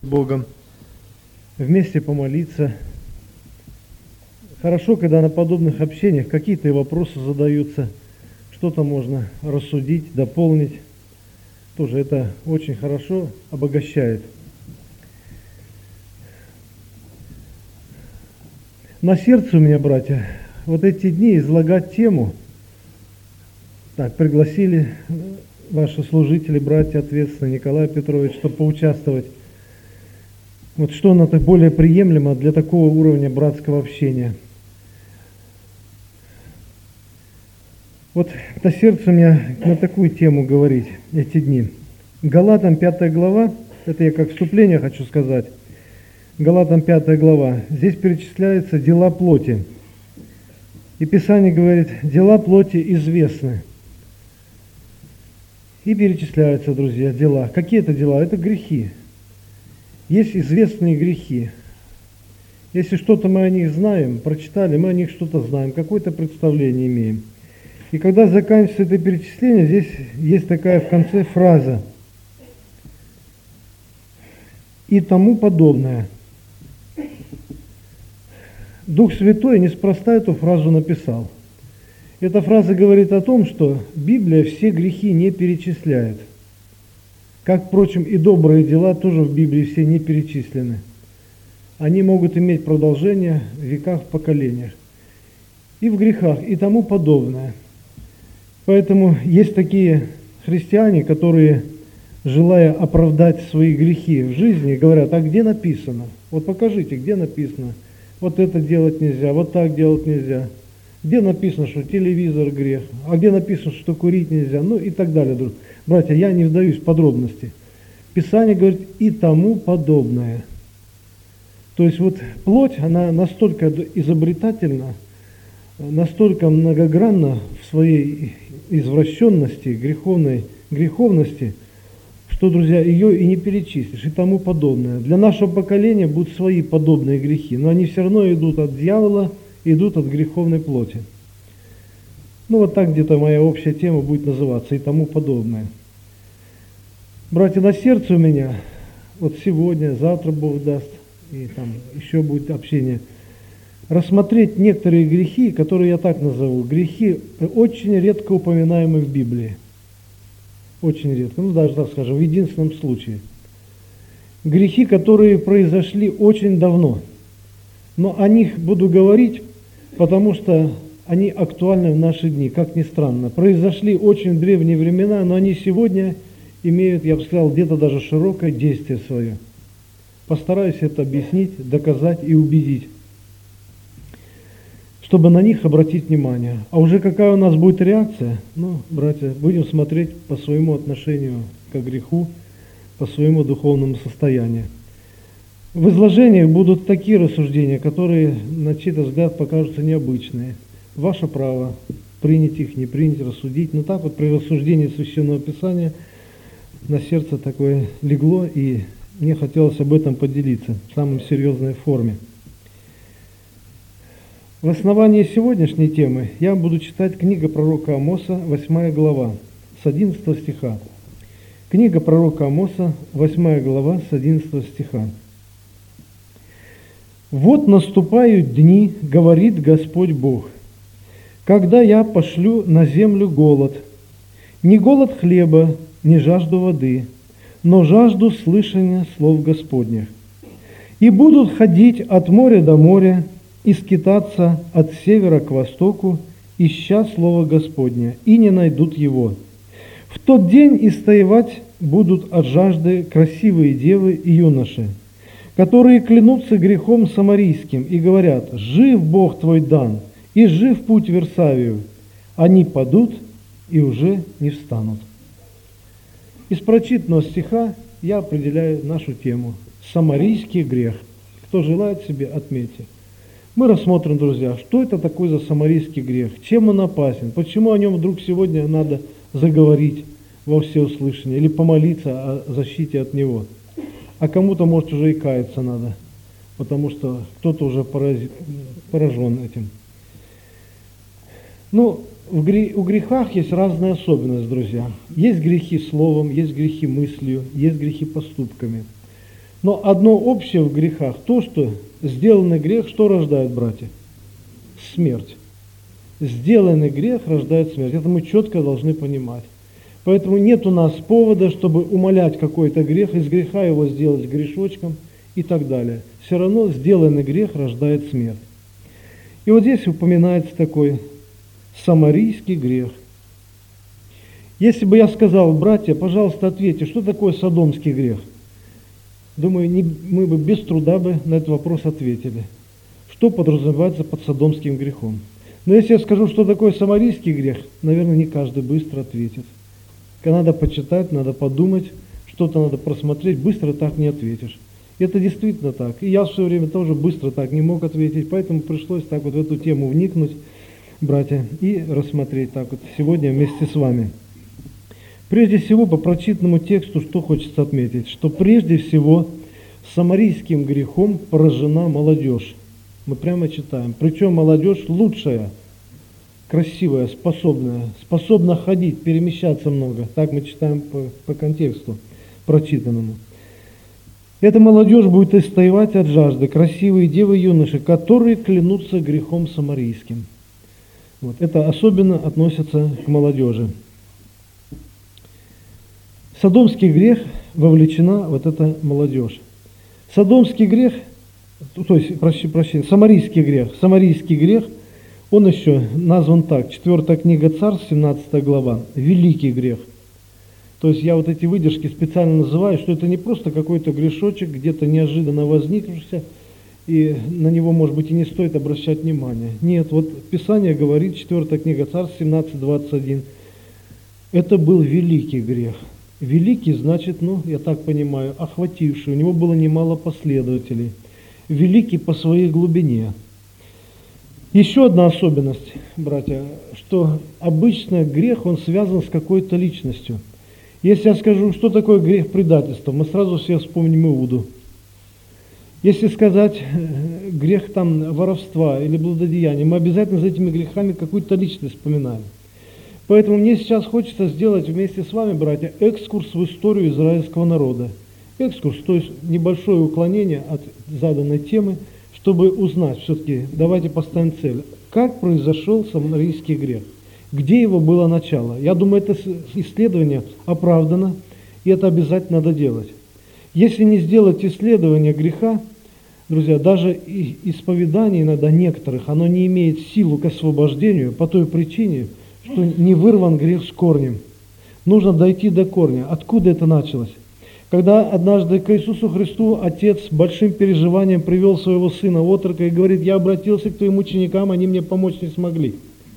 Богом, вместе помолиться. Хорошо, когда на подобных общениях какие-то вопросы задаются, что-то можно рассудить, дополнить. Тоже это очень хорошо обогащает. На сердце у меня, братья, вот эти дни излагать тему. Так, пригласили ваши служители, братья, ответственно, Николай Петрович, чтобы поучаствовать. Вот что оно так более приемлемо для такого уровня братского общения. Вот на сердце у меня на такую тему говорить эти дни. Галатам 5 глава, это я как вступление хочу сказать. Галатам 5 глава, здесь перечисляются дела плоти. И Писание говорит, дела плоти известны. И перечисляются, друзья, дела. Какие это дела? Это грехи. Есть известные грехи. Если что-то мы о них знаем, прочитали, мы о них что-то знаем, какое-то представление имеем. И когда заканчивается это перечисление, здесь есть такая в конце фраза «и тому подобное». Дух Святой неспроста эту фразу написал. Эта фраза говорит о том, что Библия все грехи не перечисляет. Как, впрочем, и добрые дела тоже в Библии все не перечислены. Они могут иметь продолжение в веках, в поколениях. И в грехах, и тому подобное. Поэтому есть такие христиане, которые, желая оправдать свои грехи в жизни, говорят, а где написано? Вот покажите, где написано. Вот это делать нельзя, вот так делать нельзя. Где написано, что телевизор грех, а где написано, что курить нельзя, ну и так далее. Братья, я не вдаюсь в подробности. Писание говорит и тому подобное. То есть вот плоть, она настолько изобретательна, настолько многогранна в своей извращенности, греховности, что, друзья, ее и не перечислишь, и тому подобное. Для нашего поколения будут свои подобные грехи, но они все равно идут от дьявола, идут от греховной плоти. Ну вот так где-то моя общая тема будет называться и тому подобное. Братья, на сердце у меня, вот сегодня, завтра Бог даст, и там еще будет общение, рассмотреть некоторые грехи, которые я так назову, грехи, очень редко упоминаемые в Библии. Очень редко, ну даже так скажем, в единственном случае. Грехи, которые произошли очень давно. Но о них буду говорить, потому что они актуальны в наши дни, как ни странно. Произошли очень древние времена, но они сегодня имеют, я бы сказал, где-то даже широкое действие свое. Постараюсь это объяснить, доказать и убедить, чтобы на них обратить внимание. А уже какая у нас будет реакция, ну, братья, будем смотреть по своему отношению к греху, по своему духовному состоянию. В изложениях будут такие рассуждения, которые на чей-то взгляд покажутся необычные. Ваше право принять их, не принять, рассудить. Но так вот при рассуждении Священного Писания на сердце такое легло, и мне хотелось об этом поделиться в самой серьезной форме. В основании сегодняшней темы я буду читать книга пророка Амоса, 8 глава, с 11 стиха. Книга пророка Амоса, 8 глава, с 11 стиха. «Вот наступают дни, говорит Господь Бог, когда я пошлю на землю голод, не голод хлеба, не жажду воды, но жажду слышания слов Господних. И будут ходить от моря до моря, и скитаться от севера к востоку, ища Слово Господня, и не найдут его. В тот день истоевать будут от жажды красивые девы и юноши, которые клянутся грехом самарийским и говорят, «Жив Бог твой Дан, и жив путь Версавию». Они падут и уже не встанут. Из прочитанного стиха я определяю нашу тему – самарийский грех. Кто желает себе, отметьте. Мы рассмотрим, друзья, что это такое за самарийский грех, чем он опасен, почему о нем вдруг сегодня надо заговорить во всеуслышание или помолиться о защите от него. А кому-то, может, уже и каяться надо, потому что кто-то уже поражен этим. Ну, у грехах есть разная особенность, друзья. Есть грехи словом, есть грехи мыслью, есть грехи поступками. Но одно общее в грехах, то, что сделанный грех, что рождает, братья? Смерть. Сделанный грех рождает смерть. Это мы четко должны понимать. Поэтому нет у нас повода, чтобы умалять какой-то грех, из греха его сделать грешочком и так далее. Все равно сделанный грех рождает смерть. И вот здесь упоминается такой самарийский грех. Если бы я сказал, братья, пожалуйста, ответьте, что такое содомский грех? Думаю, мы бы без труда бы на этот вопрос ответили. Что подразумевается под содомским грехом? Но если я скажу, что такое самарийский грех, наверное, не каждый быстро ответит. Надо почитать, надо подумать, что-то надо просмотреть, быстро так не ответишь. Это действительно так. И я в свое время тоже быстро так не мог ответить, поэтому пришлось так вот в эту тему вникнуть, братья, и рассмотреть так вот сегодня вместе с вами. Прежде всего, по прочитанному тексту, что хочется отметить, что прежде всего самарийским грехом поражена молодежь. Мы прямо читаем. Причем молодежь лучшая, красивая, способна ходить, перемещаться много. Так мы читаем по контексту прочитанному. Эта молодежь будет истаивать от жажды, красивые девы и юноши, которые клянутся грехом самарийским. Вот. Это особенно относится к молодежи. Содомский грех вовлечена вот эта молодежь. Содомский грех, то есть, самарийский грех, он еще назван так, 4 книга Царств, 17 глава, великий грех. То есть я вот эти выдержки специально называю, что это не просто какой-то грешочек, где-то неожиданно возникшийся, и на него, может быть, и не стоит обращать внимание. Нет, вот Писание говорит, 4 книга Царств, 17:21, это был великий грех. Великий значит, я так понимаю, охвативший, у него было немало последователей. Великий по своей глубине. Еще одна особенность, братья, что обычно грех, он связан с какой-то личностью. Если я скажу, что такое грех предательства, мы сразу все вспомним Иуду. Если сказать грех воровства или блудодеяния, мы обязательно за этими грехами какую-то личность вспоминаем. Поэтому мне сейчас хочется сделать вместе с вами, братья, экскурс в историю израильского народа. Экскурс, то есть небольшое уклонение от заданной темы, чтобы узнать все-таки, давайте поставим цель, как произошел самарийский грех, где его было начало. Я думаю, это исследование оправдано, и это обязательно надо делать. Если не сделать исследование греха, друзья, даже исповедание иногда некоторых, оно не имеет силу к освобождению по той причине, что не вырван грех с корнем. Нужно дойти до корня. Откуда это началось? Когда однажды к Иисусу Христу отец с большим переживанием привел своего сына отрока и говорит, я обратился к твоим ученикам, они мне помочь не смогли.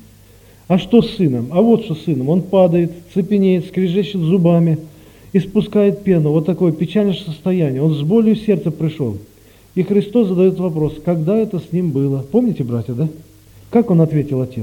А что с сыном? А вот что с сыном. Он падает, цепенеет, скрежещет зубами, испускает пену. Вот такое печальное состояние. Он с болью в сердце пришел. И Христос задает вопрос, когда это с ним было? Помните, братья, да? Как он ответил, отец?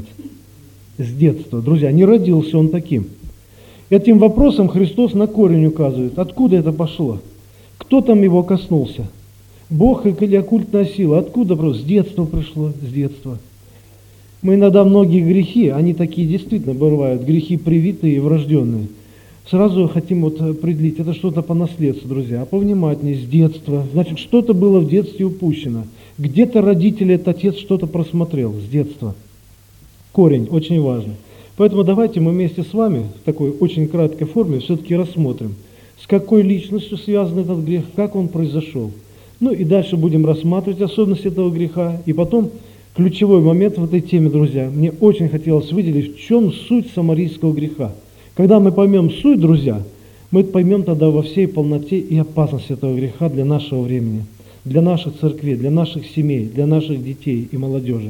С детства. Друзья, не родился он таким. Этим вопросом Христос на корень указывает. Откуда это пошло? Кто там его коснулся? Бог или оккультная сила? Откуда? С детства пришло, с детства. Мы иногда многие грехи, они такие действительно бывают, грехи привитые и врожденные. Сразу хотим определить, это что-то по наследству, друзья. А повнимательнее, с детства. Значит, что-то было в детстве упущено. Где-то родители, этот отец что-то просмотрел с детства. Корень, очень важно. Поэтому давайте мы вместе с вами в такой очень краткой форме все-таки рассмотрим, с какой личностью связан этот грех, как он произошел. И дальше будем рассматривать особенности этого греха. И потом ключевой момент в этой теме, друзья, мне очень хотелось выделить, в чем суть самарийского греха. Когда мы поймем суть, друзья, мы поймем тогда во всей полноте и опасности этого греха для нашего времени, для наших церквей, для наших семей, для наших детей и молодежи.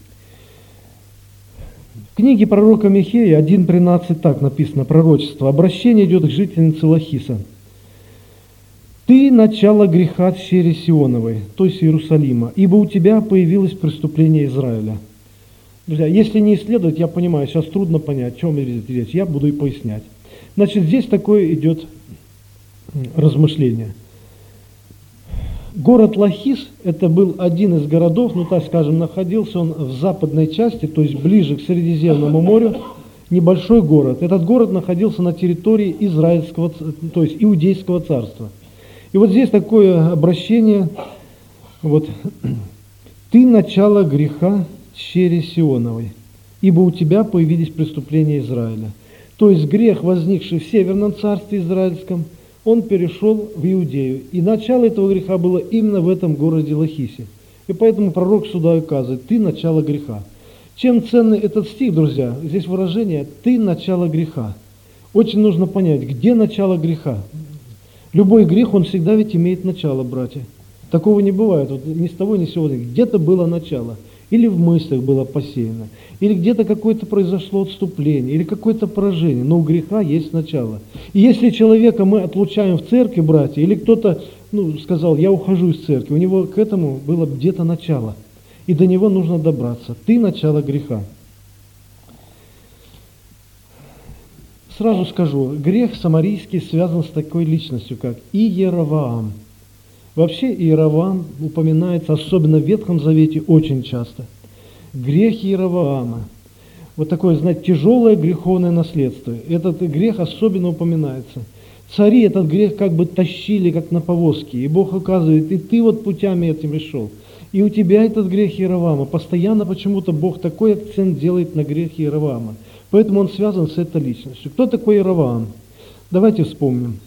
В книге пророка Михея 1:13 так написано, пророчество. Обращение идет к жительнице Лахиса. «Ты начало греха тщери Сионовой», то есть Иерусалима, «ибо у тебя появилось преступление Израиля». Друзья, если не исследовать, я понимаю, сейчас трудно понять, о чем идет речь, я буду и пояснять. Значит, здесь такое идет размышление. Город Лахис, это был один из городов, так скажем, находился он в западной части, то есть ближе к Средиземному морю, небольшой город. Этот город находился на территории израильского, то есть Иудейского царства. И вот здесь такое обращение, вот, «Ты начало греха щери Сионовой, ибо у тебя появились преступления Израиля». То есть грех, возникший в Северном царстве Израильском, он перешел в Иудею. И начало этого греха было именно в этом городе Лахисе. И поэтому пророк сюда указывает: «Ты начало греха». Чем ценный этот стих, друзья? Здесь выражение «ты начало греха». Очень нужно понять, где начало греха. Любой грех, он всегда ведь имеет начало, братья. Такого не бывает, вот ни с того, ни с сего. Где-то было начало, или в мыслях было посеяно, или где-то какое-то произошло отступление, или какое-то поражение, но у греха есть начало. И если человека мы отлучаем в церкви, братья, или кто-то сказал: «Я ухожу из церкви», у него к этому было где-то начало, и до него нужно добраться. Ты начало греха. Сразу скажу, грех самарийский связан с такой личностью, как Иеровоам. Вообще Иеровоам упоминается, особенно в Ветхом Завете, очень часто. Грех Иеровоама. Вот такое, знаете, тяжелое греховное наследство. Этот грех особенно упоминается. Цари этот грех как бы тащили, как на повозке. И Бог указывает: и ты вот путями этим шел. И у тебя этот грех Иеровоама. Постоянно почему-то Бог такой акцент делает на грех Иеровоама. Поэтому он связан с этой личностью. Кто такой Иеровоам? Давайте вспомним.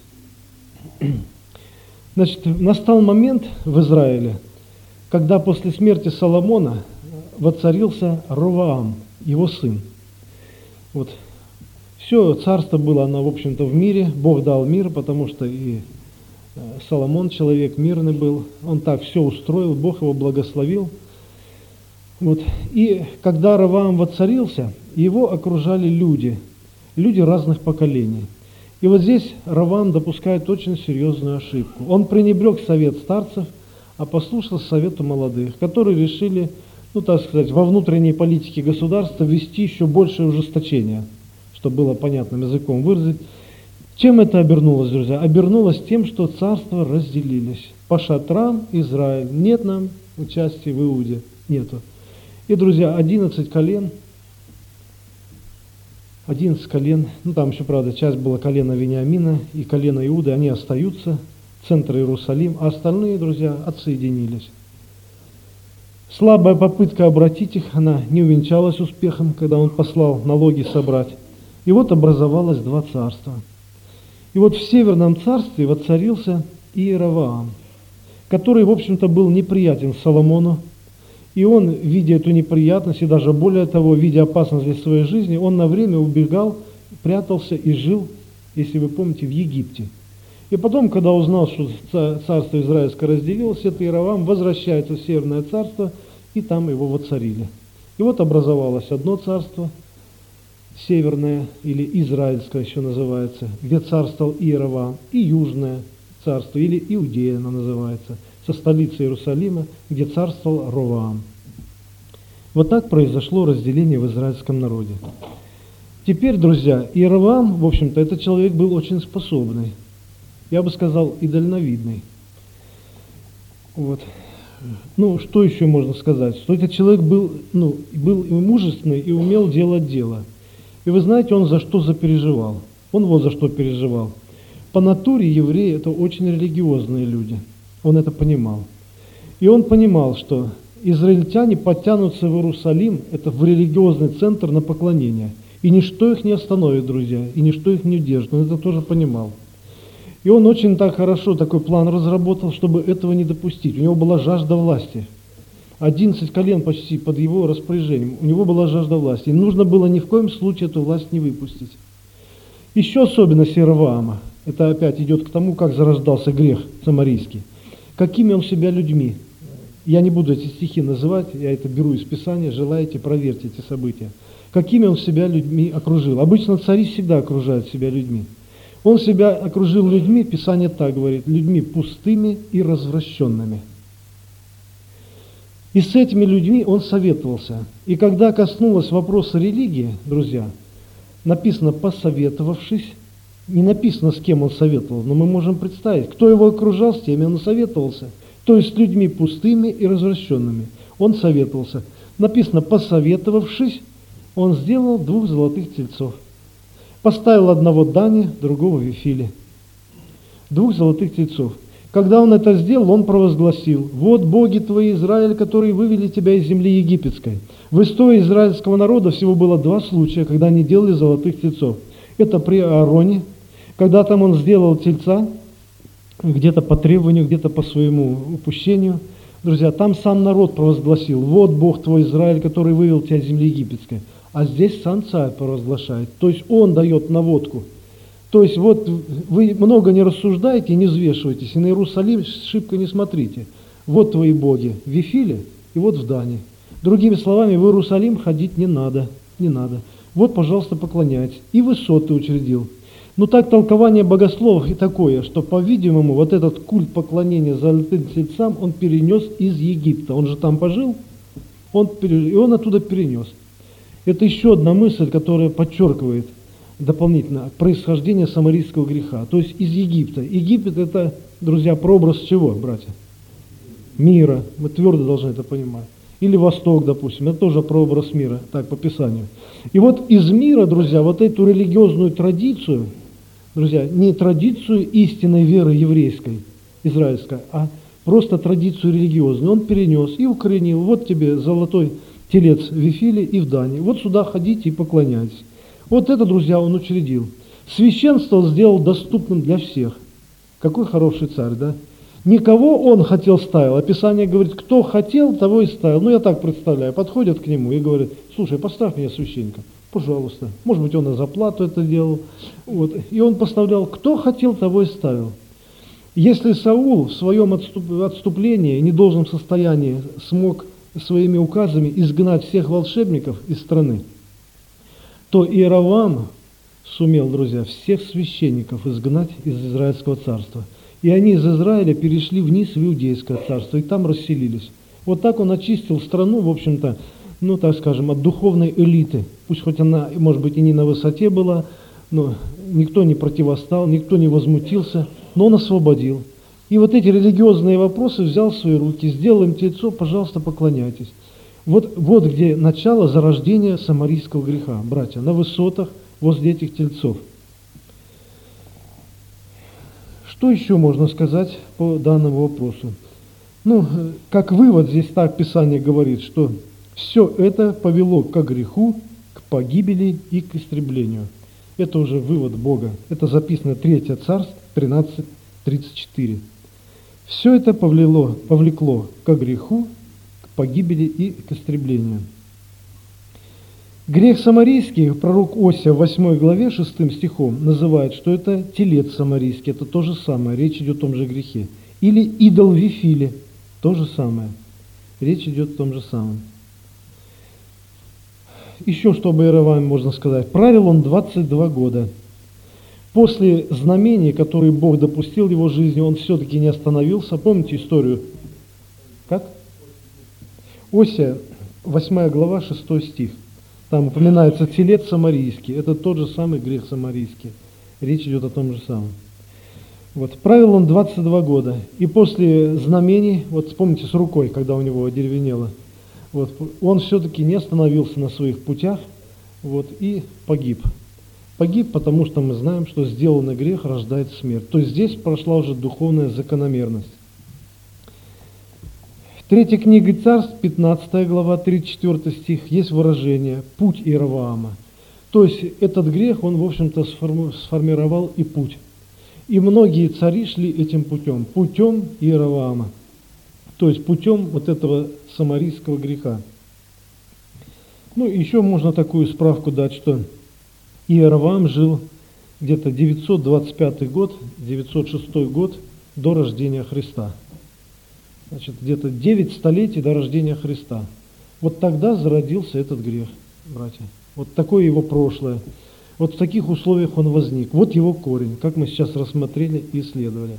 Значит, настал момент в Израиле, когда после смерти Соломона воцарился Ровоам, его сын. Вот. Все царство было, оно, в общем-то, в мире. Бог дал мир, потому что и Соломон человек мирный был. Он так все устроил, Бог его благословил. Вот. И когда Ровоам воцарился, его окружали люди разных поколений. И вот здесь Ровоам допускает очень серьезную ошибку. Он пренебрег совет старцев, а послушал совету молодых, которые решили, так сказать, во внутренней политике государства ввести еще большее ужесточение, чтобы было понятным языком выразить. Чем это обернулось, друзья? Обернулось тем, что царства разделились. По шатрам Израиль. Нет нам участия в Иуде. Нету. И, друзья, 11 колен, там еще, правда, часть была колена Вениамина и колена Иуды, они остаются, центр Иерусалим, а остальные, друзья, отсоединились. Слабая попытка обратить их, она не увенчалась успехом, когда он послал налоги собрать. И вот образовалось два царства. И вот в Северном царстве воцарился Иеровоам, который, в общем-то, был неприятен Соломону. И он, видя эту неприятность, и даже более того, видя опасность для своей жизни, он на время убегал, прятался и жил, если вы помните, в Египте. И потом, когда узнал, что царство израильское разделилось, этот Иеровоам возвращается в Северное царство, и там его воцарили. И вот образовалось одно царство, Северное, или Израильское еще называется, где царствовал Иеровоам, и Южное царство, или Иудея оно называется, со столицей Иерусалима, где царствовал Ровоам. Вот так произошло разделение в израильском народе. Теперь, друзья, Иеровоам, в общем-то, этот человек был очень способный, я бы сказал, и дальновидный. Вот. Что еще можно сказать? Что этот человек был и мужественный, и умел делать дело. И вы знаете, он за что запереживал? Он вот за что переживал. По натуре евреи – это очень религиозные люди. Он это понимал. И он понимал, что израильтяне подтянутся в Иерусалим, это в религиозный центр на поклонение. И ничто их не остановит, друзья, и ничто их не удержит. Он это тоже понимал. И он очень так хорошо такой план разработал, чтобы этого не допустить. У него была жажда власти. 11 колен почти под его распоряжением. У него была жажда власти. И нужно было ни в коем случае эту власть не выпустить. Еще особенность Иеровоама. Это опять идет к тому, как зарождался грех самарийский. Какими он себя людьми. Я не буду эти стихи называть, я это беру из Писания, желаете, проверьте эти события. Какими он себя людьми окружил. Обычно цари всегда окружают себя людьми. Он себя окружил людьми, Писание так говорит, людьми пустыми и развращенными. И с этими людьми он советовался. И когда коснулось вопроса религии, друзья, написано «посоветовавшись», не написано, с кем он советовал, но мы можем представить, кто его окружал, с теми он советовался. То есть с людьми пустыми и развращенными. Он советовался. Написано «посоветовавшись», он сделал 2 золотых тельцов. Поставил одного Дане, другого Вифиле. 2 золотых тельцов. Когда он это сделал, он провозгласил: «Вот боги твои, Израиль, которые вывели тебя из земли египетской». В истории израильского народа всего было 2 случая, когда они делали золотых тельцов. Это при Аароне, когда там он сделал тельца, где-то по требованию, где-то по своему упущению. Друзья, там сам народ провозгласил: «Вот Бог твой, Израиль, который вывел тебя из земли египетской». А здесь сам царь провозглашает, то есть он дает наводку. То есть вот вы много не рассуждайте, не взвешивайтесь, и на Иерусалим шибко не смотрите. Вот твои боги в Вифиле и вот в Дане. Другими словами, в Иерусалим ходить не надо, не надо. Вот, пожалуйста, поклоняйтесь. И высоты учредил. Но так толкование богословов и такое, что, по-видимому, вот этот культ поклонения золотым тельцам он перенес из Египта. Он же там пожил, и он оттуда перенес. Это еще одна мысль, которая подчеркивает дополнительно происхождение самарийского греха. То есть из Египта. Египет — это, друзья, прообраз чего, братья? Мира. Мы твердо должны это понимать. Или Восток, допустим, это тоже прообраз мира, так, по Писанию. И вот из мира, друзья, вот эту религиозную традицию, друзья, не традицию истинной веры еврейской, израильской, а просто традицию религиозную, он перенес и укоренил. Вот тебе золотой телец в Вифиле и в Дане. Вот сюда ходите и поклоняйтесь. Вот это, друзья, он учредил. Священство он сделал доступным для всех. Какой хороший царь, да? Никого он хотел ставил. Описание говорит, кто хотел, того и ставил. Ну, я так представляю. Подходят к нему и говорят: слушай, поставь меня священником. Пожалуйста. Может быть, он и за плату это делал. Вот. И он поставлял, кто хотел, того и ставил. Если Саул в своем отступлении, недолжном состоянии, смог своими указами изгнать всех волшебников из страны, то Иеровоам сумел, друзья, всех священников изгнать из Израильского царства. И они из Израиля перешли вниз в Иудейское царство, и там расселились. Вот так он очистил страну, в общем-то, ну, так скажем, от духовной элиты. Пусть хоть она, может быть, и не на высоте была, но никто не противостал, никто не возмутился, но он освободил. И вот эти религиозные вопросы взял в свои руки, сделал им тельцо, пожалуйста, поклоняйтесь. Вот где начало зарождения самарийского греха, братья, на высотах возле этих тельцов. Что еще можно сказать по данному вопросу? Ну, как вывод, здесь так Писание говорит, что все это повело к греху, к погибели и к истреблению. Это уже вывод Бога. Это записано 3 Царств 13:34. Все это повлекло к греху, к погибели и к истреблению. Грех самарийский пророк Осия в 8 главе 6 стихом называет, что это телец самарийский, это то же самое, речь идет о том же грехе. Или идол в Вифиле, то же самое, речь идет о том же самом. Еще что об Иеровоаме можно сказать. Правил он 22 года. После знамений, которые Бог допустил в его жизни, он все-таки не остановился. Помните историю? Как? Осия, 8 глава, 6 стих. Там упоминается телец самарийский. Это тот же самый грех самарийский. Речь идет о том же самом. Вот. Правил он 22 года. И после знамений, вот вспомните с рукой, когда у него одеревенело, вот, он все-таки не остановился на своих путях, вот, и погиб. Погиб, потому что мы знаем, что сделанный грех рождает смерть. То есть здесь прошла уже духовная закономерность. В 3 книге Царств, 15 глава, 34 стих, есть выражение «путь Иеровоама». То есть этот грех, он, в общем-то, сформировал и путь. И многие цари шли этим путем Иеровоама. То есть путем вот этого самарийского греха. Ну, еще можно такую справку дать, что Иеровоам жил где-то 925 год, 906 год до рождения Христа. Значит, где-то 9 столетий до рождения Христа. Вот тогда зародился этот грех, братья. Вот такое его прошлое. Вот в таких условиях он возник. Вот его корень, как мы сейчас рассмотрели и исследовали.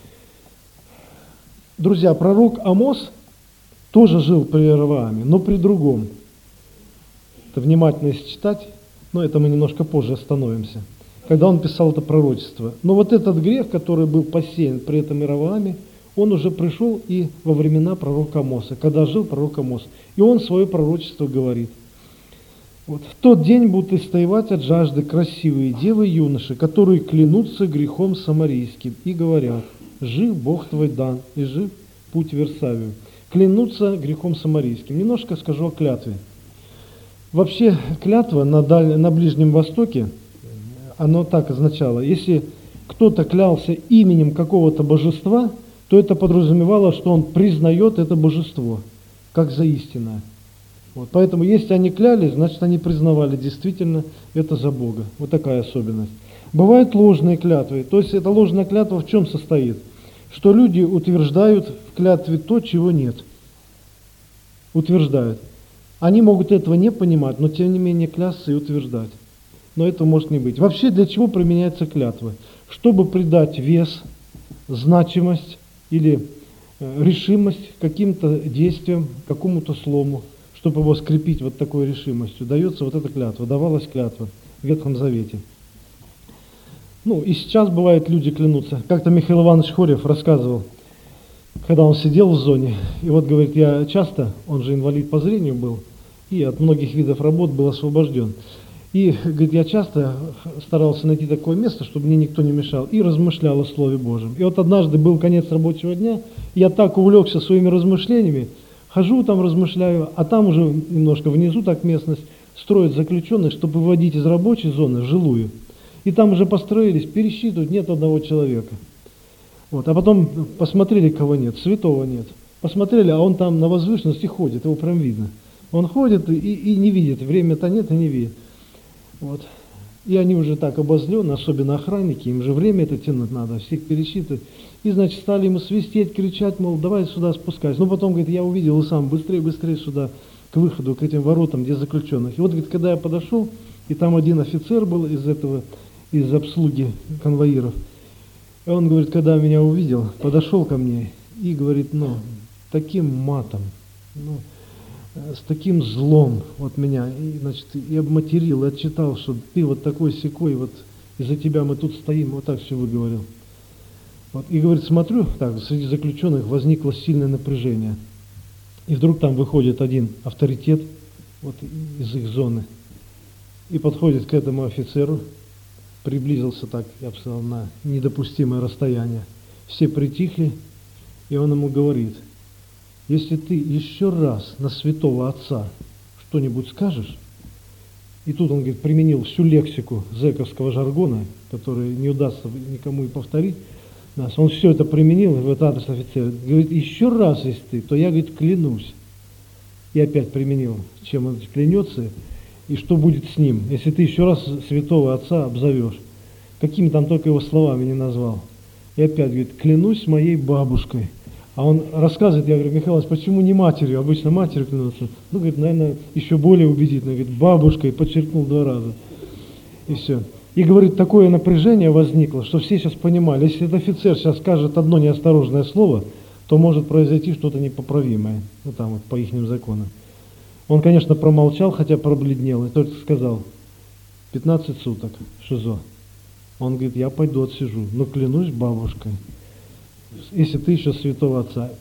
Друзья, пророк Амос тоже жил при Иеровоаме, но при другом. Это внимательно если читать, но это мы немножко позже остановимся, когда он писал это пророчество. Но вот этот грех, который был посеян при этом Иеровоаме, он уже пришел и во времена пророка Амоса, когда жил пророк Амос. И он свое пророчество говорит. Вот, в тот день будут истаивать от жажды красивые девы и юноши, которые клянутся грехом самарийским и говорят: жив Бог твой дан, и жив путь Версавию. Клянутся грехом самарийским. Немножко скажу о клятве. Вообще клятва на Ближнем Востоке, оно так означало, если кто-то клялся именем какого-то божества, то это подразумевало, что он признает это божество, как за истинное. Вот. Поэтому если они клялись, значит они признавали действительно это за Бога. Вот такая особенность. Бывают ложные клятвы. То есть эта ложная клятва в чем состоит? Что люди утверждают в клятве то, чего нет. Утверждают. Они могут этого не понимать, но тем не менее клясться и утверждать. Но этого может не быть. Вообще для чего применяется клятва? Чтобы придать вес, значимость или решимость каким-то действиям, какому-то слову, чтобы его скрепить вот такой решимостью. Дается вот эта клятва, давалась клятва в Ветхом Завете. Ну и сейчас бывает, люди клянутся. Как-то Михаил Иванович Хорев рассказывал, когда он сидел в зоне, и вот говорит, я часто, он же инвалид по зрению был, и от многих видов работ был освобожден. И, говорит, я часто старался найти такое место, чтобы мне никто не мешал, и размышлял о Слове Божьем. И вот однажды был конец рабочего дня, я так увлекся своими размышлениями, хожу там, размышляю, а там уже немножко внизу так местность строят заключенных, чтобы выводить из рабочей зоны в жилую. И там уже построились, пересчитывают, нет одного человека. Вот. А потом посмотрели, кого нет, святого нет. Посмотрели, а он там на возвышенности ходит, его прям видно. Он ходит и не видит, время-то нет и не видит. Вот. И они уже так обозлены, особенно охранники, им же время это тянуть надо, всех пересчитывать. И, значит, стали ему свистеть, кричать, мол, давай сюда спускайся. Ну, потом, говорит, я увидел и сам, быстрее, быстрее сюда, к выходу, к этим воротам, где заключенных. И вот, говорит, когда я подошел, и там один офицер был из обслуги конвоиров, и он, говорит, когда меня увидел, подошел ко мне и говорит, ну, таким матом, ну, с таким злом вот меня, и, значит, и обматерил, и отчитал, что ты вот такой-сякой, вот из-за тебя мы тут стоим, вот так все выговорил. Вот, и, говорит, смотрю, так, среди заключенных возникло сильное напряжение. И вдруг там выходит один авторитет вот, из их зоны и подходит к этому офицеру, приблизился так, я бы сказал, на недопустимое расстояние. Все притихли, и он ему говорит, если ты еще раз на святого отца что-нибудь скажешь, и тут он, говорит, применил всю лексику зэковского жаргона, который не удастся никому и повторить, он все это применил в этот адрес офицера. Говорит, еще раз, если ты, то я, говорит, клянусь. И опять применил, чем он клянется, и что будет с ним, если ты еще раз святого отца обзовешь. Какими там только его словами не назвал. И опять говорит, клянусь моей бабушкой. А он рассказывает, я говорю, Михаил Иванович, почему не матерью? Обычно матерью клянутся. Ну, говорит, наверное, еще более убедительно. Говорит, бабушкой, подчеркнул 2 раза. И все. И, говорит, такое напряжение возникло, что все сейчас понимали, если этот офицер сейчас скажет одно неосторожное слово, то может произойти что-то непоправимое. Ну, там вот по ихним законам. Он, конечно, промолчал, хотя пробледнел, и только сказал, 15 суток, ШИЗО. Он говорит, я пойду отсижу, но клянусь бабушкой, если ты еще святого отца.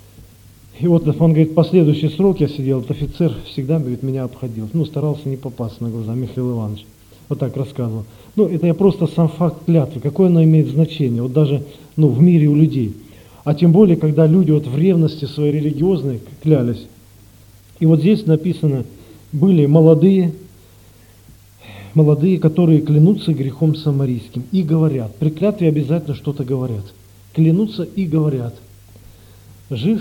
И вот он говорит, последующий срок я сидел, этот офицер всегда, говорит, меня обходил. Ну, старался не попасться на глаза, Михаил Иванович. Вот так рассказывал. Ну, это я просто сам факт клятвы, какое оно имеет значение, вот даже ну, в мире у людей. А тем более, когда люди вот в ревности своей религиозной клялись. И вот здесь написано, были молодые, которые клянутся грехом самарийским и говорят. При клятве обязательно что-то говорят. Клянутся и говорят. Жив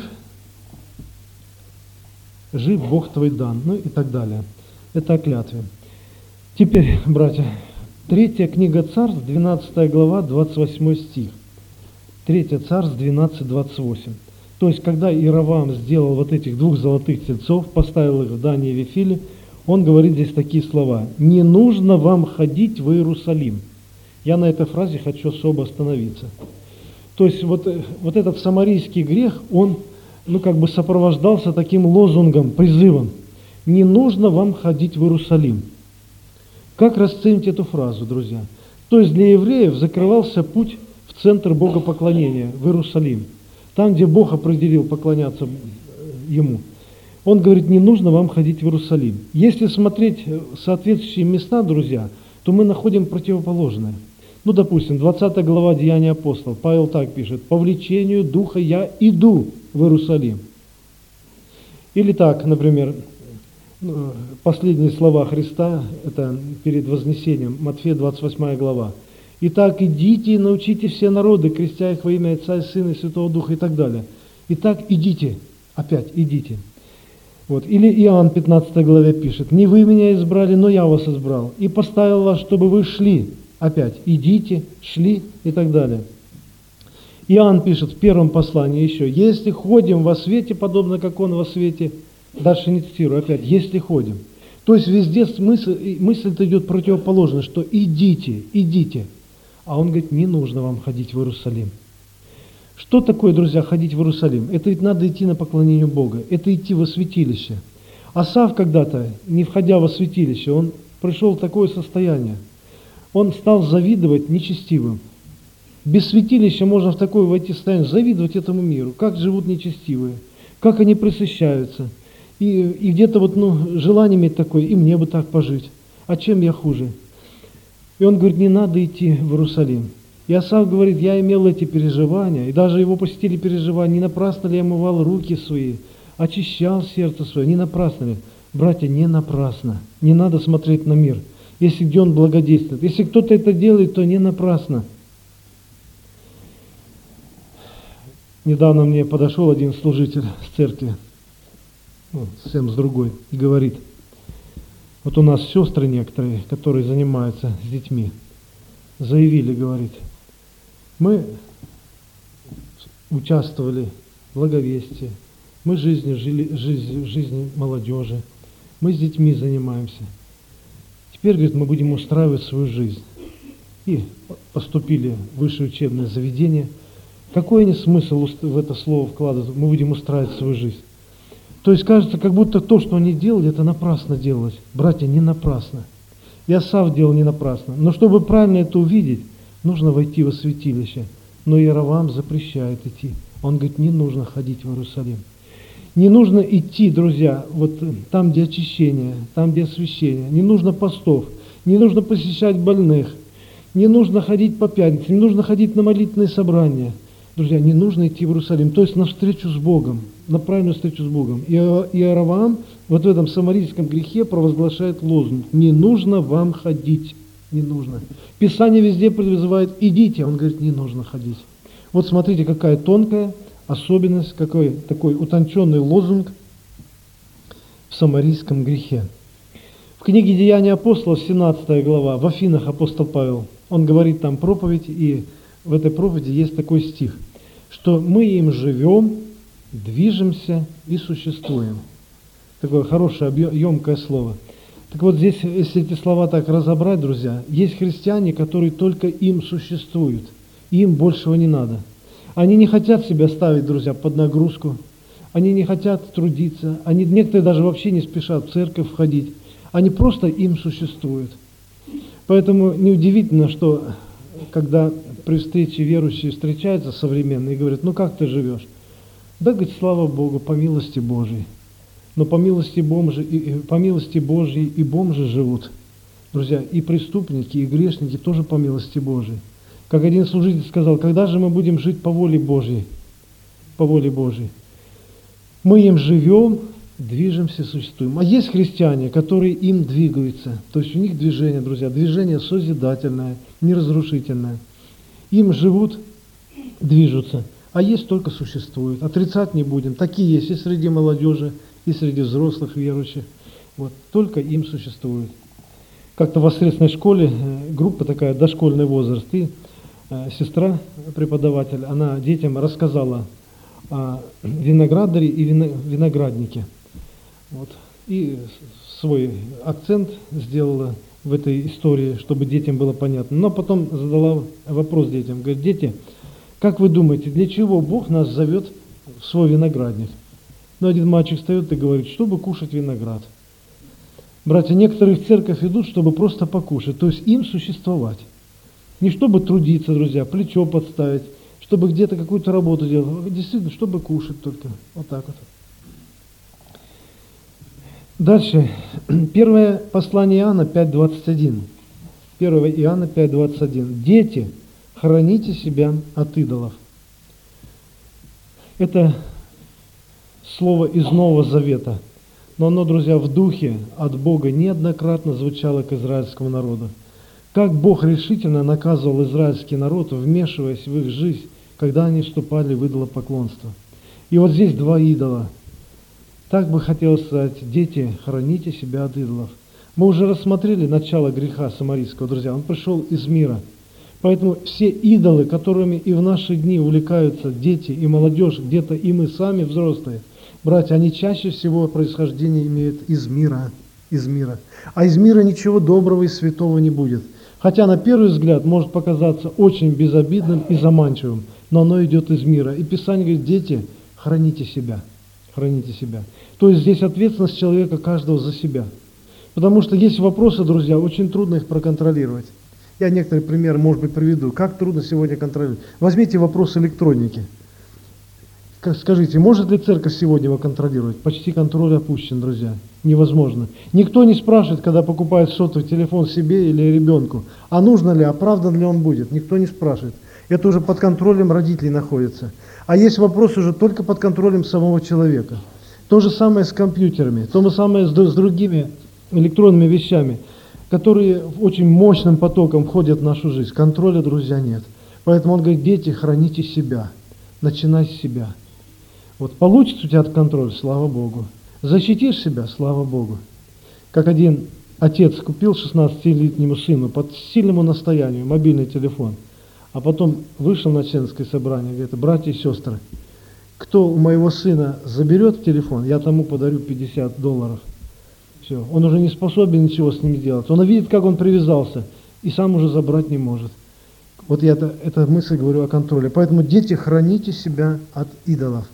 Бог твой дан. Ну и так далее. Это о клятве. Теперь, братья, 3 книга Царств, 12 глава, 28 стих. 3 Царств, 12, 28. То есть, когда Иеровоам сделал вот этих 2 золотых тельцов, поставил их в Дане и Вифиле, он говорит здесь такие слова. «Не нужно вам ходить в Иерусалим». Я на этой фразе хочу особо остановиться. То есть, вот этот самарийский грех, он как бы сопровождался таким лозунгом, призывом. «Не нужно вам ходить в Иерусалим». Как расценить эту фразу, друзья? То есть, для евреев закрывался путь в центр богопоклонения, в Иерусалим. Там, где Бог определил поклоняться Ему. Он говорит, не нужно вам ходить в Иерусалим. Если смотреть соответствующие места, друзья, то мы находим противоположное. Ну, допустим, 20 глава Деяния апостолов. Павел так пишет: «По влечению Духа я иду в Иерусалим». Или так, например, последние слова Христа, это перед Вознесением, Матфея 28 глава. «Итак, идите и научите все народы, крестя их во имя Отца и Сына и Святого Духа» и так далее. Итак, идите, опять идите. Вот. Или Иоанн 15 главе пишет: «Не вы меня избрали, но я вас избрал, и поставил вас, чтобы вы шли». Опять идите, шли и так далее. Иоанн пишет в первом послании еще: «Если ходим во свете, подобно как Он во свете». Дальше не цитирую, опять «если ходим». То есть везде мысль-то идет противоположно, что идите, идите. А он говорит: не нужно вам ходить в Иерусалим. Что такое, друзья, ходить в Иерусалим? Это ведь надо идти на поклонение Бога, это идти во святилище. Асав когда-то, не входя во святилище, он пришел в такое состояние. Он стал завидовать нечестивым. Без святилища можно в такое войти состояние, завидовать этому миру, как живут нечестивые, как они пресыщаются. И где-то желание иметь такое: и мне бы так пожить, а чем я хуже? И он говорит: не надо идти в Иерусалим. И Асав говорит: я имел эти переживания, и даже его посетили переживания, не напрасно ли я омывал руки свои, очищал сердце свое, не напрасно ли? Братья, не напрасно. Не надо смотреть на мир, если где он благодействует. Если кто-то это делает, то не напрасно. Недавно мне подошел один служитель с церкви, совсем с другой, и говорит: вот у нас сестры некоторые, которые занимаются с детьми, заявили, говорит: мы участвовали в благовестии, мы жизнью молодежи, мы с детьми занимаемся. Теперь, говорит, мы будем устраивать свою жизнь. И поступили в высшее учебное заведение. Какой они смысл в это слово вкладывать? Мы будем устраивать свою жизнь. То есть кажется, как будто то, что они делали, это напрасно делалось. Братья, не напрасно. И Асав делал не напрасно. Но чтобы правильно это увидеть, нужно войти во святилище. Но Иеровоам запрещает идти. Он говорит: не нужно ходить в Иерусалим. Не нужно идти, друзья, вот там, где очищение, там, где освящение. Не нужно постов, не нужно посещать больных, не нужно ходить по пятницам, не нужно ходить на молитвенные собрания. Друзья, не нужно идти в Иерусалим, то есть на встречу с Богом, на правильную встречу с Богом. И Иеровоам вот в этом самарийском грехе провозглашает лозунг: не нужно вам ходить, не нужно. Писание везде призывает: идите, он говорит: не нужно ходить. Вот смотрите, какая тонкая особенность, какой такой утонченный лозунг в самарийском грехе. В книге «Деяния апостолов», 17 глава, в Афинах апостол Павел, он говорит там проповедь, и в этой проповеди есть такой стих, что мы им живем, движемся и существуем. Такое хорошее, емкое слово. Так вот здесь, если эти слова так разобрать, друзья, есть христиане, которые только им существуют, им большего не надо. Они не хотят себя ставить, друзья, под нагрузку, они не хотят трудиться, некоторые даже вообще не спешат в церковь входить, они просто им существуют. Поэтому неудивительно, что когда при встрече верующие встречаются современные и говорят: ну как ты живешь? Да, говорит, слава Богу, по милости Божией. Но по милости Божьей и бомжи живут. Друзья, и преступники, и грешники тоже по милости Божией. Как один служитель сказал: когда же мы будем жить по воле Божьей? По воле Божьей. Мы им живем, движемся, существуем. А есть христиане, которые им двигаются. То есть у них движение, друзья, движение созидательное, неразрушительное. Им живут, движутся. А есть только существуют. Отрицать не будем. Такие есть и среди молодежи, и среди взрослых верующих. Вот. Только им существуют. Как-то в воскресной школе группа такая, дошкольный возраст, и сестра, преподаватель, она детям рассказала о виноградаре и винограднике. Вот. И свой акцент сделала в этой истории, чтобы детям было понятно. Но потом задала вопрос детям. Говорит: дети, как вы думаете, для чего Бог нас зовет в свой виноградник? Ну, один мальчик встает и говорит: чтобы кушать виноград. Братья, некоторые в церковь идут, чтобы просто покушать, то есть им существовать. Не чтобы трудиться, друзья, плечо подставить, чтобы где-то какую-то работу делать, действительно, чтобы кушать только. Вот так вот. Дальше. Первое послание Иоанна 5:21. 1 Иоанна 5:21. Дети, храните себя от идолов. Это слово из Нового Завета, но оно, друзья, в духе от Бога неоднократно звучало к израильскому народу. Как Бог решительно наказывал израильский народ, вмешиваясь в их жизнь, когда они вступали в идолопоклонство. И вот здесь два идола. Так бы хотелось сказать: дети, храните себя от идолов. Мы уже рассмотрели начало греха самарийского, друзья. Он пришел из мира. Поэтому все идолы, которыми и в наши дни увлекаются дети и молодежь, где-то и мы сами взрослые, братья, они чаще всего происхождение имеют из мира. А из мира ничего доброго и святого не будет. Хотя на первый взгляд может показаться очень безобидным и заманчивым, но оно идет из мира. И Писание говорит: дети, храните себя. Храните себя. То есть здесь ответственность человека каждого за себя. Потому что есть вопросы, друзья, очень трудно их проконтролировать. Я некоторые примеры, может быть, приведу. Как трудно сегодня контролировать. Возьмите вопрос электроники. Скажите, может ли церковь сегодня его контролировать? Почти контроль опущен, друзья. Невозможно. Никто не спрашивает, когда покупает сотовый телефон себе или ребенку, а нужно ли, оправдан ли он будет. Никто не спрашивает. Это уже под контролем родителей находится. А есть вопрос уже только под контролем самого человека. То же самое с компьютерами, то же самое с другими электронными вещами, которые очень мощным потоком входят в нашу жизнь. Контроля, друзья, нет. Поэтому он говорит: дети, храните себя, начинай с себя. Вот получится у тебя контроль, слава Богу. Защитишь себя, слава Богу. Как один отец купил 16-летнему сыну по сильному настоянию мобильный телефон, а потом вышел на членское собрание и говорит: братья и сестры, кто у моего сына заберет телефон, я тому подарю $50. Все, он уже не способен ничего с ним сделать. Он видит, как он привязался, и сам уже забрать не может. Вот я это мысль говорю о контроле. Поэтому, дети, храните себя от идолов.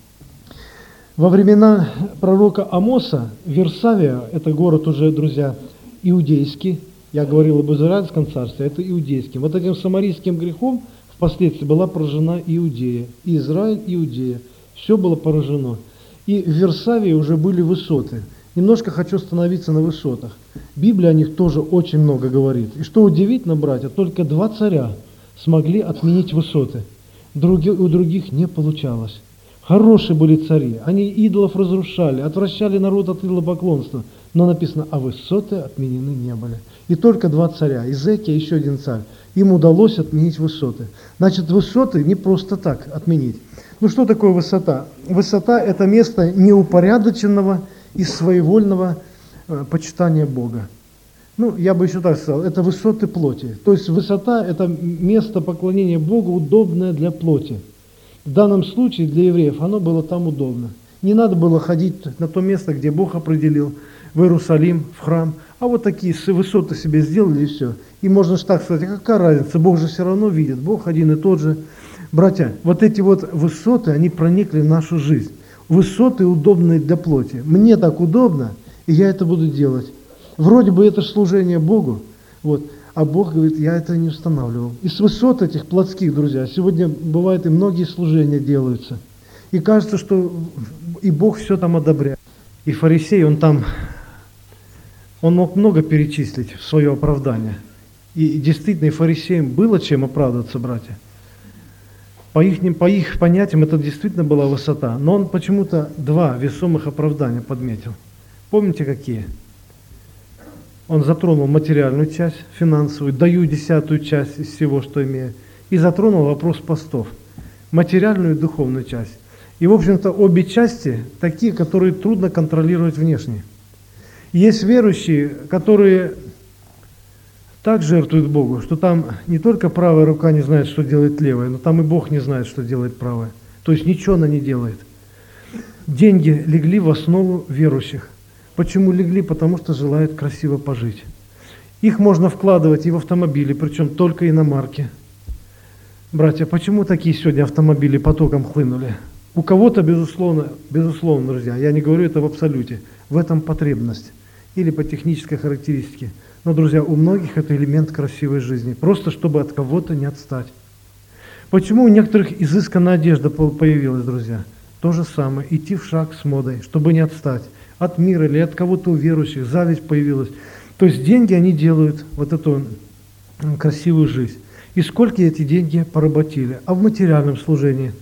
Во времена пророка Амоса, Версавия, это город уже, друзья, иудейский, я говорил об Израильском царстве, это иудейский. Вот этим самарийским грехом впоследствии была поражена Иудея, и Израиль, Иудея. Все было поражено. И в Версавии уже были высоты. Немножко хочу остановиться на высотах. Библия о них тоже очень много говорит. И что удивительно, братья, только 2 царя смогли отменить высоты. У других не получалось. Хорошие были цари, они идолов разрушали, отвращали народ от идолопоклонства. Но написано: а высоты отменены не были. И только 2 царя, Изекия и еще один царь, им удалось отменить высоты. Значит, высоты не просто так отменить. Ну что такое высота? Высота – это место неупорядоченного и своевольного почитания Бога. Ну, я бы еще так сказал, это высоты плоти. То есть высота – это место поклонения Богу, удобное для плоти. В данном случае для евреев оно было там удобно. Не надо было ходить на то место, где Бог определил, в Иерусалим, в храм. А вот такие высоты себе сделали, и все. И можно же так сказать: а какая разница, Бог же все равно видит, Бог один и тот же. Братья, вот эти вот высоты, они проникли в нашу жизнь. Высоты, удобные для плоти. Мне так удобно, и я это буду делать. Вроде бы это служение Богу, вот, а Бог говорит: я это не устанавливал. И с высот этих плотских, друзья, сегодня бывает и многие служения делаются. И кажется, что и Бог все там одобряет. И фарисей, он мог много перечислить в свое оправдание. И действительно, и фарисеям было чем оправдываться, братья. По их понятиям это действительно была высота. Но он почему-то 2 весомых оправдания подметил. Помните, какие? Он затронул материальную часть, финансовую, даю 10-ю часть из всего, что имею. И затронул вопрос постов. Материальную и духовную часть. И, в общем-то, обе части такие, которые трудно контролировать внешне. Есть верующие, которые так жертвуют Богу, что там не только правая рука не знает, что делает левая, но там и Бог не знает, что делает правая. То есть ничего она не делает. Деньги легли в основу верующих. Почему легли? Потому что желают красиво пожить. Их можно вкладывать и в автомобили, причем только иномарки. Братья, почему такие сегодня автомобили потоком хлынули? У кого-то, безусловно, друзья, я не говорю это в абсолюте, в этом потребность или по технической характеристике. Но, друзья, у многих это элемент красивой жизни, просто чтобы от кого-то не отстать. Почему у некоторых изысканная одежда появилась, друзья? То же самое, идти в шаг с модой, чтобы не отстать от мира или от кого-то у верующих, зависть появилась. То есть деньги, они делают вот эту красивую жизнь. И сколько эти деньги поработили? А в материальном служении?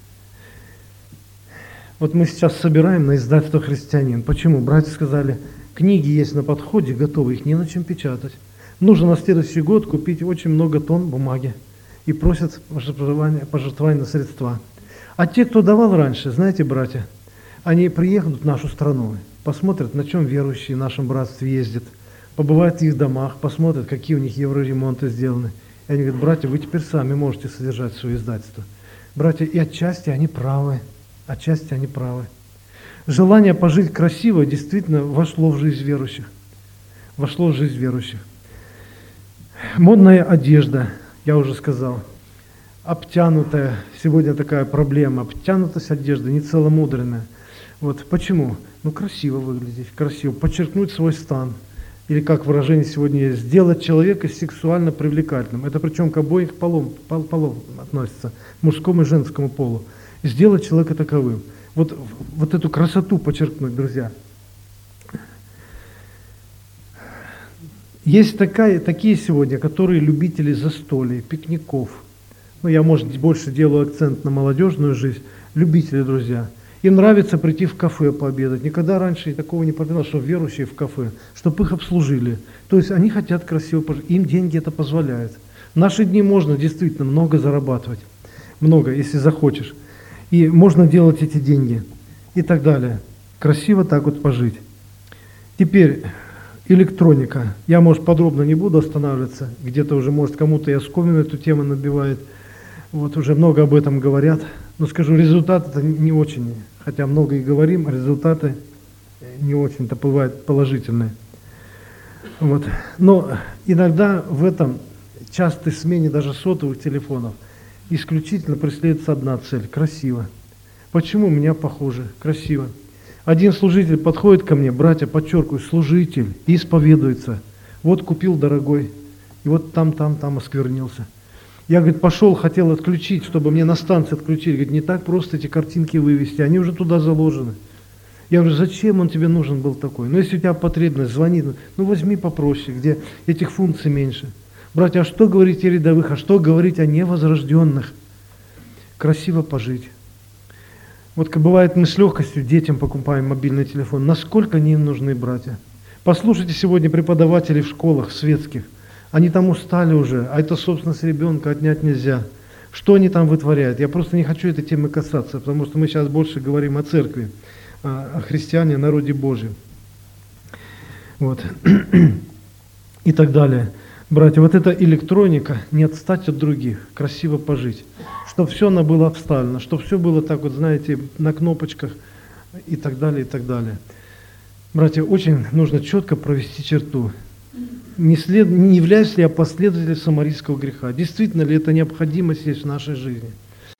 Вот мы сейчас собираем на издательство «Христианин». Почему? Братья сказали, книги есть на подходе, готовы, их не на чем печатать. Нужно на следующий год купить очень много тонн бумаги. И просят пожертвования на средства. А те, кто давал раньше, знаете, братья, они приедут в нашу страну, посмотрят, на чем верующие в нашем братстве ездят, побывают в их домах, посмотрят, какие у них евроремонты сделаны. И они говорят, братья, вы теперь сами можете содержать свое издательство. Братья, и отчасти они правы. Отчасти они правы. Желание пожить красиво действительно вошло в жизнь верующих. Вошло в жизнь верующих. Модная одежда, я уже сказал, обтянутая, сегодня такая проблема, обтянутость одежды, не целомудренная. Вот почему? Ну, красиво выглядеть, красиво, подчеркнуть свой стан. Или, как выражение сегодня есть, сделать человека сексуально привлекательным. Это причем к обоим полам относится, мужскому и женскому полу. Сделать человека таковым. Вот эту красоту подчеркнуть, друзья. Есть такие сегодня, которые любители застолий, пикников. Ну, я, может, больше делаю акцент на молодежную жизнь. Любители, друзья. Им нравится прийти в кафе пообедать. Никогда раньше такого не понимал, что верующие в кафе, чтобы их обслужили. То есть они хотят красиво пожить. Им деньги это позволяют. В наши дни можно действительно много зарабатывать. Много, если захочешь. И можно делать эти деньги. И так далее. Красиво так вот пожить. Теперь электроника. Я, может, подробно не буду останавливаться. Где-то уже, может, кому-то и оскомину эту тему набивает. Вот уже много об этом говорят. Но скажу, результаты-то не очень. Хотя много и говорим, а результаты не очень-то бывают положительные. Вот. Но иногда в этом частой смене даже сотовых телефонов исключительно преследуется одна цель – красиво. Почему у меня похоже? Красиво. Один служитель подходит ко мне, братья, подчеркиваю, служитель, и исповедуется. Вот купил дорогой, и вот там осквернился. Я, говорит, пошел, хотел отключить, чтобы мне на станции отключили. Говорит, не так просто эти картинки вывести, они уже туда заложены. Я говорю, зачем он тебе нужен был такой? Ну, если у тебя потребность, звони, ну, возьми попроще, где этих функций меньше. Братья, а что говорить о рядовых, а что говорить о невозрожденных? Красиво пожить. Вот как бывает, мы с легкостью детям покупаем мобильный телефон. Насколько они им нужны, братья? Послушайте сегодня преподавателей в школах светских. Они там устали уже, а это собственность ребенка отнять нельзя. Что они там вытворяют? Я просто не хочу этой темы касаться, потому что мы сейчас больше говорим о церкви, о христиане, о народе Божьем. Вот. И так далее. Братья, вот эта электроника, не отстать от других, красиво пожить. Чтобы все оно было обставлено, чтобы все было так вот, знаете, на кнопочках и так далее, и так далее. Братья, очень нужно четко провести черту. Не являюсь ли я последователем самарийского греха? Действительно ли это необходимость есть в нашей жизни?